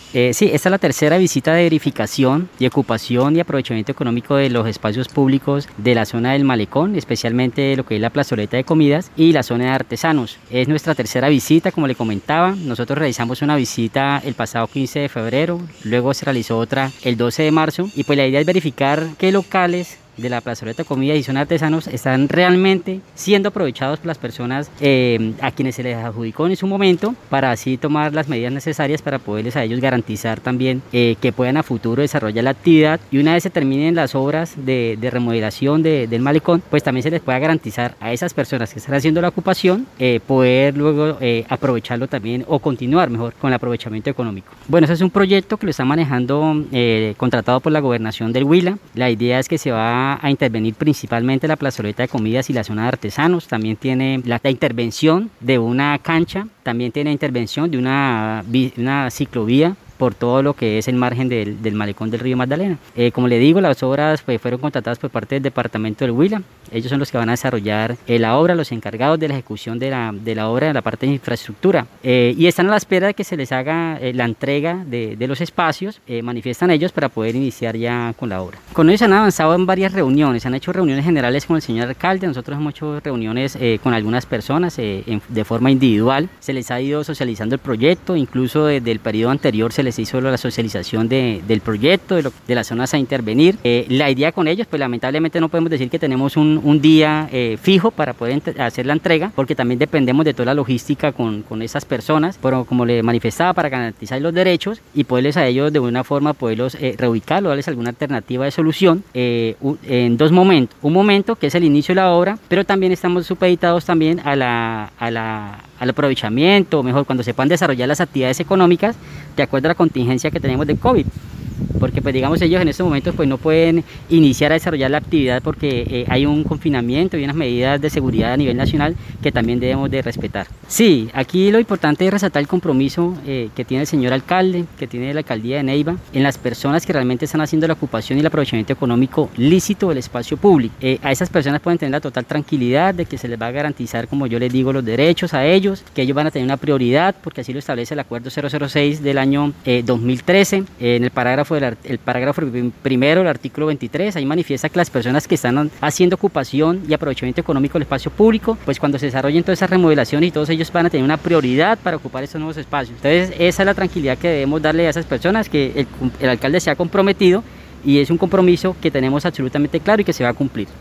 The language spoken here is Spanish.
Sí, esta es la tercera visita de verificación y ocupación y aprovechamiento económico de los espacios públicos de la zona del Malecón, especialmente lo que es la plazoleta de comidas y la zona de artesanos. Es nuestra tercera visita, como le comentaba. Nosotros realizamos una visita el pasado 15 de febrero, luego se realizó otra el 12 de marzo y pues la idea es verificar qué locales de la plazoleta de comida y zona de artesanos están realmente siendo aprovechados por las personas a quienes se les adjudicó en su momento, para así tomar las medidas necesarias para poderles a ellos garantizar también que puedan a futuro desarrollar la actividad, y una vez se terminen las obras de remodelación del malecón, pues también se les pueda garantizar a esas personas que están haciendo la ocupación poder luego aprovecharlo también, o continuar mejor con el aprovechamiento económico. Bueno, ese es un proyecto que lo está manejando contratado por la gobernación del Huila. La idea es que se va a intervenir principalmente la plazoleta de comidas y la zona de artesanos. También tiene la intervención de una cancha, también tiene intervención de una ciclovía por todo lo que es el margen del malecón del río Magdalena. Como le digo, las obras pues, fueron contratadas por parte del departamento del Huila. Ellos son los que van a desarrollar la obra, los encargados de la ejecución de la obra, de la parte de infraestructura. Y están a la espera de que se les haga la entrega de los espacios, manifiestan ellos, para poder iniciar ya con la obra. Con ellos han avanzado en varias reuniones, han hecho reuniones generales con el señor alcalde. Nosotros hemos hecho reuniones con algunas personas de forma individual. Se les ha ido socializando el proyecto, incluso desde el periodo anterior se les hizo la socialización del proyecto, de las zonas a intervenir. La idea con ellos, pues lamentablemente no podemos decir que tenemos un día fijo para poder hacer la entrega, porque también dependemos de toda la logística con esas personas, pero como le manifestaba, para garantizar los derechos y poderles a ellos de una forma poderlos reubicarlos, darles alguna alternativa de solución en dos momentos. Un momento que es el inicio de la obra, pero también estamos supeditados también al aprovechamiento, o mejor, cuando se puedan desarrollar las actividades económicas de acuerdo a la contingencia que tenemos de COVID. Porque pues digamos ellos en estos momentos pues no pueden iniciar a desarrollar la actividad porque hay un confinamiento y unas medidas de seguridad a nivel nacional que también debemos de respetar. Sí, aquí lo importante es resaltar el compromiso que tiene el señor alcalde, que tiene la alcaldía de Neiva, en las personas que realmente están haciendo la ocupación y el aprovechamiento económico lícito del espacio público. A esas personas pueden tener la total tranquilidad de que se les va a garantizar, como yo les digo, los derechos a ellos, que ellos van a tener una prioridad, porque así lo establece el acuerdo 006 del año 2013, en el parágrafo primero del artículo 23, ahí manifiesta que las personas que están haciendo ocupación y aprovechamiento económico del espacio público, pues cuando se desarrollen todas esas remodelaciones y todos ellos van a tener una prioridad para ocupar estos nuevos espacios. Entonces esa es la tranquilidad que debemos darle a esas personas, que el alcalde se ha comprometido, y es un compromiso que tenemos absolutamente claro y que se va a cumplir.